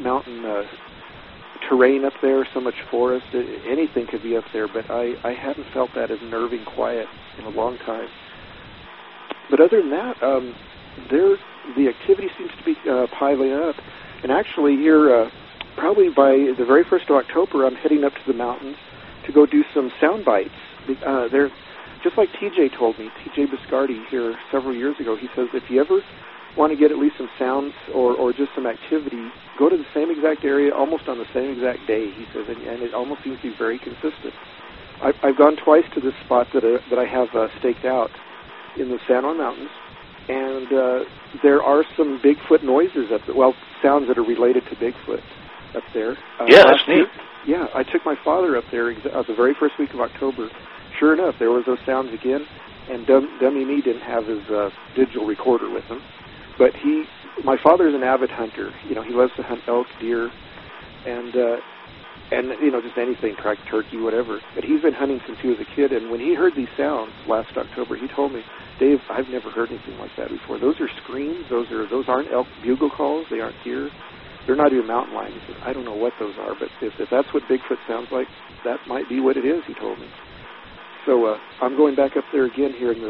terrain up there, so much forest. Anything could be up there, but I hadn't felt that as nerving quiet in a long time. But other than that, the activity seems to be piling up. And actually here, probably by the very 1st of October, I'm heading up to the mountains to go do some sound bites. They're just like TJ told me, TJ Biscardi here several years ago. He says, if you ever want to get at least some sounds or just some activity, go to the same exact area almost on the same exact day, he says, and it almost seems to be very consistent. I've gone twice to this spot that I have staked out in the San Juan Mountains, and there are some Bigfoot noises up there, sounds that are related to Bigfoot up there. Yeah, that's neat. Yeah, I took my father up there the very first week of October. Sure enough, there was those sounds again, and Dummy Me didn't have his digital recorder with him. But my father's an avid hunter. He loves to hunt elk, deer, and just anything, turkey, whatever. But he's been hunting since he was a kid, and when he heard these sounds last October, he told me, Dave, I've never heard anything like that before. Those are screams. Those aren't elk bugle calls. They aren't deer. They're not even mountain lions. He said, I don't know what those are, but if that's what Bigfoot sounds like, that might be what it is, he told me. So I'm going back up there again here in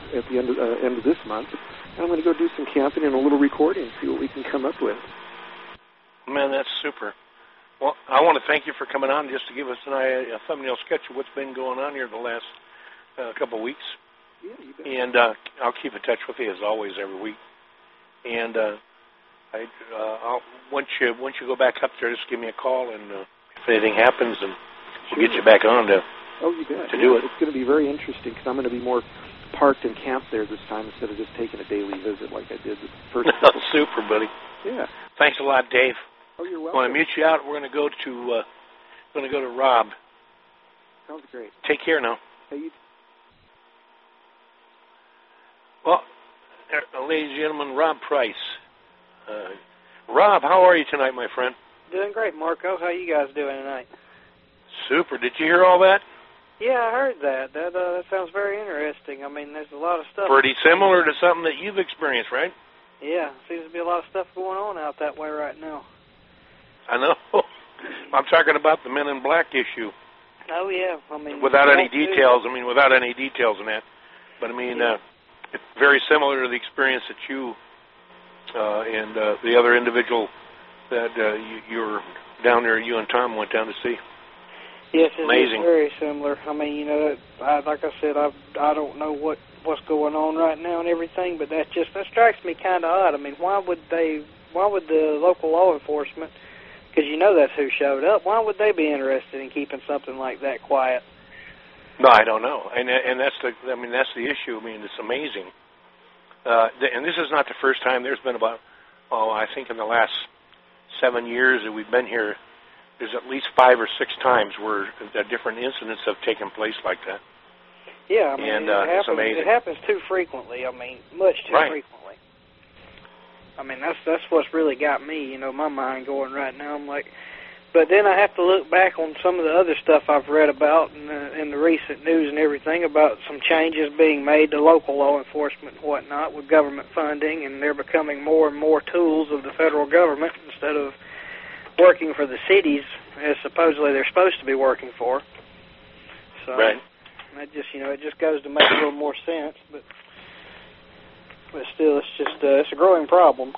at the end of this month, and I'm going to go do some camping and a little recording and see what we can come up with. Man, that's super. Well, I want to thank you for coming on just to give us a thumbnail sketch of what's been going on here the last couple of weeks. Yeah, you bet. And I'll keep in touch with you as always every week. And I'll once you go back up there, just give me a call, and if anything happens, and we'll get you back on to do it. It's going to be very interesting because I'm going to be more parked and camped there this time instead of just taking a daily visit like I did the first couple. Super, buddy. Yeah. Thanks a lot, Dave. Oh, you're I welcome. want to mute you out. We're going to go to Rob. Sounds great. Take care now. Hey, you. Well, ladies and gentlemen, Rob Price. Rob, how are you tonight, my friend? Doing great, Marco. How you guys doing tonight? Super. Did you hear all that? Yeah, I heard that. That sounds very interesting. I mean, there's a lot of stuff. Pretty similar to something that you've experienced, right? Yeah, seems to be a lot of stuff going on out that way right now. I know. I'm talking about the Men in Black issue. Oh, yeah. I mean, without any details in that. But, I mean, it's very similar to the experience that you and the other individual that you were down there, you and Tom went down to see. Yes, it's amazing. Very similar. I mean, you know, like I said, I don't know what's going on right now and everything, but that strikes me kind of odd. I mean, why would the local law enforcement, because you know that's who showed up, why would they be interested in keeping something like that quiet? No, I don't know, and that's the issue. I mean, it's amazing, and this is not the first time. There's been about, I think in the last 7 years that we've been here, there's at least 5 or 6 times where different incidents have taken place like that. Yeah, I mean, and it's amazing. It happens too frequently. I mean, much too frequently. I mean, that's what's really got me, my mind going right now. I'm like, but then I have to look back on some of the other stuff I've read about in the recent news and everything about some changes being made to local law enforcement and whatnot with government funding, and they're becoming more and more tools of the federal government instead of working for the cities as supposedly they're supposed to be working for. So that just, it just goes to make a little more sense, but still, it's just it's a growing problem.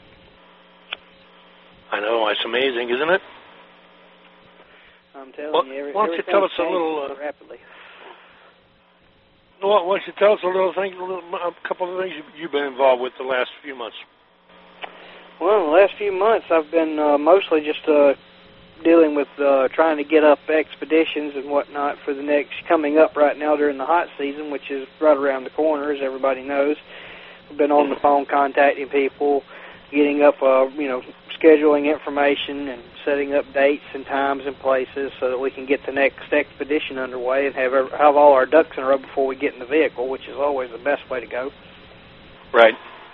I know, it's amazing, isn't it? I'm telling you, why don't you tell us a little rapidly. Well, why don't you tell us a couple of things you've been involved with the last few months? Well, the last few months I've been mostly just dealing with trying to get up expeditions and whatnot for the next coming up right now during the hot season, which is right around the corner, as everybody knows. I've been on the phone contacting people, getting up, scheduling information and setting up dates and times and places so that we can get the next expedition underway and have all our ducks in a row before we get in the vehicle, which is always the best way to go. Right.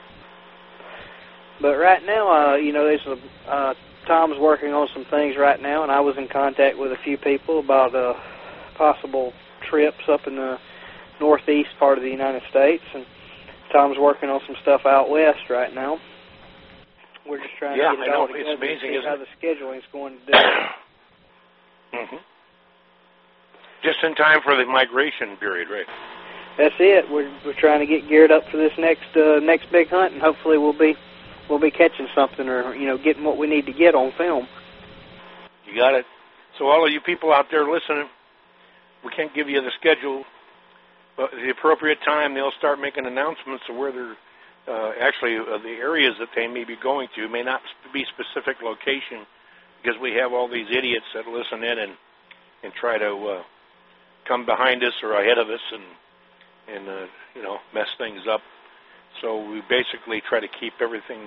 But right now, there's Tom's working on some things right now, and I was in contact with a few people about possible trips up in the northeast part of the United States, and Tom's working on some stuff out west right now. We're just trying to get it all together and see how the scheduling is going to do. Mm-hmm. Just in time for the migration period, right? That's it. We're trying to get geared up for this next big hunt, and hopefully we'll be catching something or getting what we need to get on film. You got it. So all of you people out there listening, we can't give you the schedule, but at the appropriate time they'll start making announcements of where they're the areas that they may be going to. May not be specific location because we have all these idiots that listen in and try to come behind us or ahead of us and mess things up. So we basically try to keep everything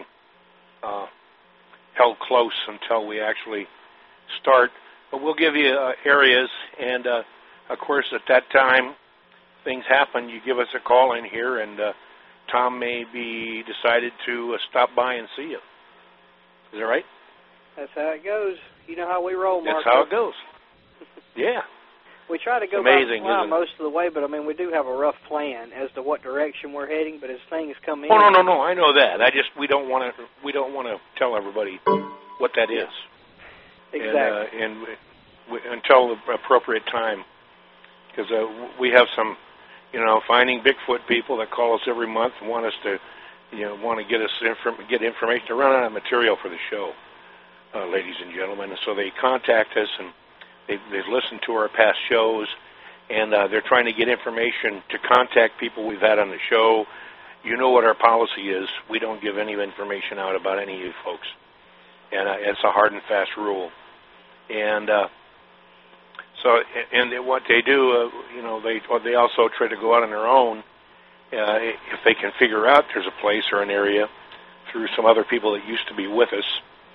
held close until we actually start. But we'll give you areas, and of course at that time things happen. You give us a call in here, and Tom may be decided to stop by and see you. Is that right? That's how it goes. You know how we roll, Mark. That's how it goes. Yeah. We try to go by most of the way, but, we do have a rough plan as to what direction we're heading, but as things come in... Oh, no, I know that. We don't want to tell everybody what that is. Exactly. And until the appropriate time, because we have some finding Bigfoot people that call us every month and want us to, want to get us get information to run out of material for the show, ladies and gentlemen. And so they contact us and they've listened to our past shows, and they're trying to get information to contact people we've had on the show. You know what our policy is. We don't give any information out about any of you folks. And it's a hard and fast rule. And what they do, they also try to go out on their own if they can figure out there's a place or an area through some other people that used to be with us.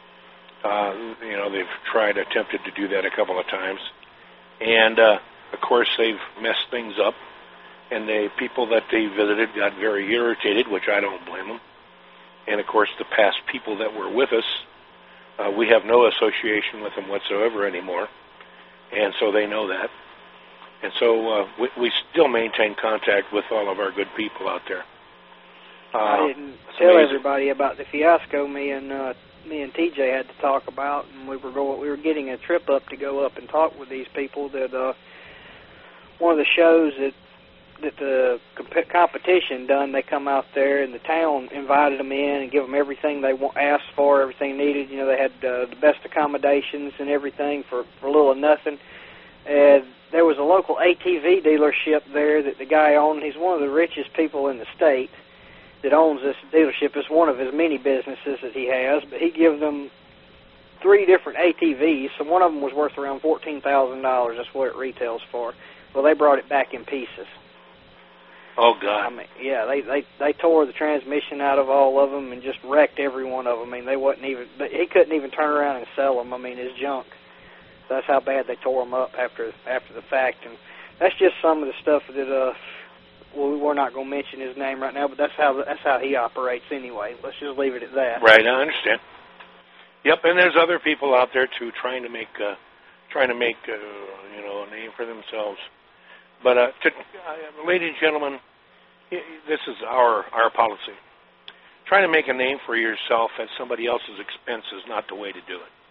They've attempted to do that a couple of times. And, of course, they've messed things up. And the people that they visited got very irritated, which I don't blame them. And, of course, the past people that were with us, we have no association with them whatsoever anymore. And so they know that. And so we still maintain contact with all of our good people out there. I didn't tell everybody about the fiasco me and TJ had to talk about, and we were getting a trip up to go up and talk with these people. That one of the shows that the competition done, they come out there and the town invited them in and give them everything they asked for, everything needed. They had the best accommodations and everything for little or nothing. And there was a local ATV dealership there that the guy owned. He's one of the richest people in the state that owns this dealership. It's one of his many businesses that he has, but he gives them 3 different ATVs. So one of them was worth around $14,000. That's what it retails for. Well, they brought it back in pieces. Oh, God. I mean, yeah, they tore the transmission out of all of them and just wrecked every one of them. I mean, he couldn't even turn around and sell them. I mean, his junk. That's how bad they tore them up after the fact. And that's just some of the stuff that, we're not going to mention his name right now, but that's how he operates anyway. Let's just leave it at that. Right, I understand. Yep, and there's other people out there, too, trying to make a name for themselves. But, ladies and gentlemen, this is our policy. Trying to make a name for yourself at somebody else's expense is not the way to do it.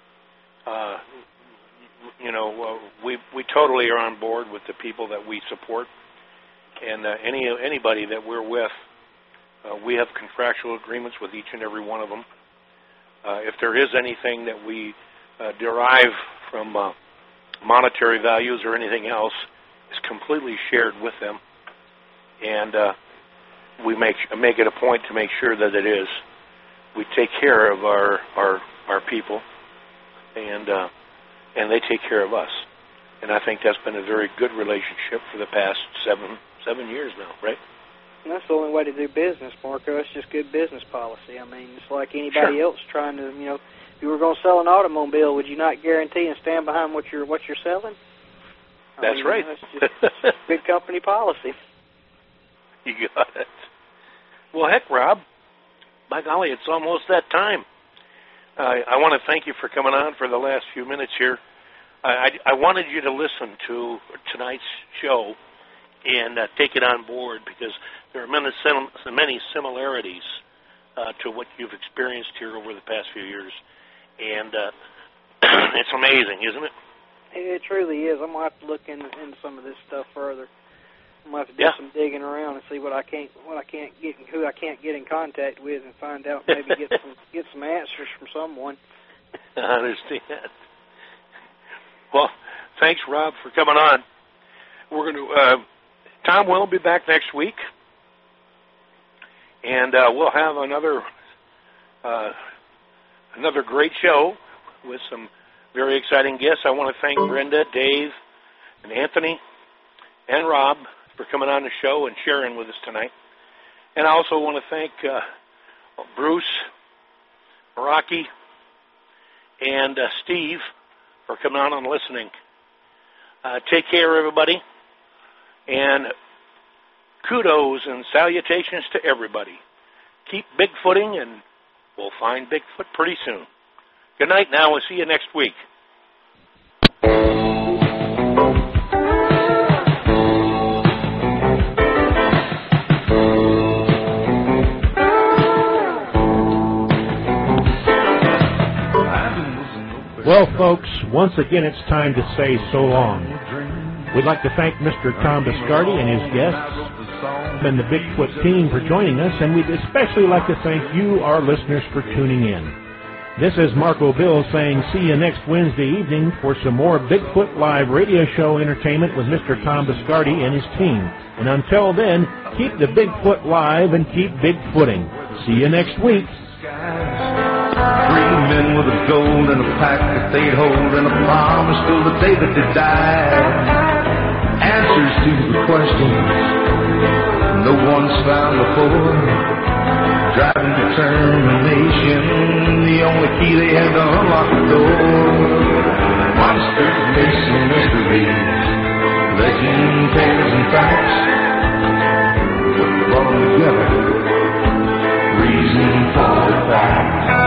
We totally are on board with the people that we support, and anybody that we're with, we have contractual agreements with each and every one of them. If there is anything that we derive from monetary values or anything else, is completely shared with them, and we make it a point to make sure that it is. We take care of our people, and they take care of us, and I think that's been a very good relationship for the past seven years now, right? And that's the only way to do business, Marco. It's just good business policy. I mean, it's like anybody else trying to, if you were going to sell an automobile, would you not guarantee and stand behind what you're selling? That's right. That's just good company policy. You got it. Well, heck, Rob, by golly, it's almost that time. I want to thank you for coming on for the last few minutes here. I wanted you to listen to tonight's show and take it on board, because there are many similarities to what you've experienced here over the past few years. And it's amazing, isn't it? It truly is. I'm going to have to look into some of this stuff further. I'm going to have to do some digging around and see who I can't get in contact with, and find out, maybe get some answers from someone. I understand. Well, thanks, Rob, for coming on. We're going to Tom will be back next week, and we'll have another great show with some very exciting guests. I want to thank Brenda, Dave, and Anthony, and Rob for coming on the show and sharing with us tonight. And I also want to thank Bruce, Rocky, and Steve for coming on and listening. Take care, everybody. And kudos and salutations to everybody. Keep Bigfooting, and we'll find Bigfoot pretty soon. Good night now. We'll see you next week. Well, folks, once again, it's time to say so long. We'd like to thank Mr. Tom Biscardi and his guests and the Bigfoot team for joining us, and we'd especially like to thank you, our listeners, for tuning in. This is Marco Bill saying see you next Wednesday evening for some more Bigfoot Live radio show entertainment with Mr. Tom Biscardi and his team. And until then, keep the Bigfoot live and keep Bigfooting. See you next week. 3 men with a gold and a pack that they'd hold and a promise till the day that they died. Answers to the questions no one's found before. Driving determination, the only key they had to unlock the door. Monsters, myths, and mysteries, legend, tales, and facts. Put them all together, reason for the fact.